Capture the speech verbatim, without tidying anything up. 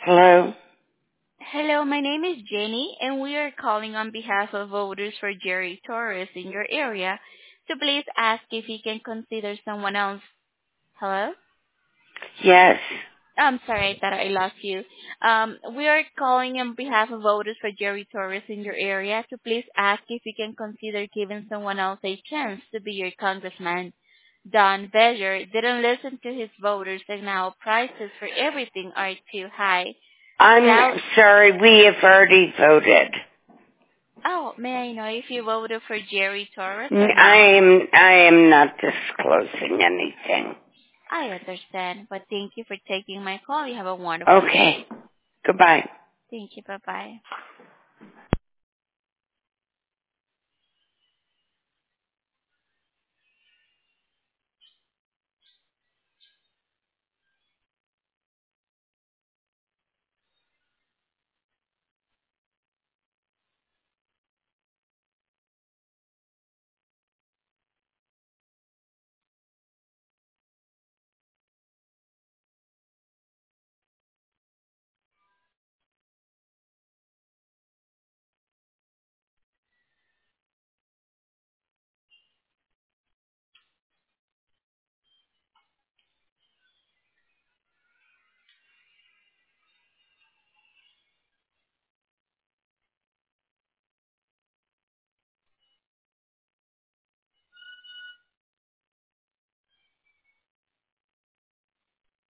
Hello? Hello, my name is Jenny, and we are calling on behalf of voters for Jerry Torres in your area. So please ask if you can consider someone else. Hello? Yes. I'm sorry, I thought I lost you. Um, we are calling on behalf of voters for Jerry Torres in your area. So please ask if you can consider giving someone else a chance to be your congressman. Don Bejer didn't listen to his voters, and now prices for everything are too high. I'm Gal- sorry, we have already voted. Oh, may I know if you voted for Jerry Torres N- or I not? am, I am not disclosing anything. I understand, but thank you for taking my call. You have a wonderful day. Okay. Goodbye. Thank you. Bye-bye.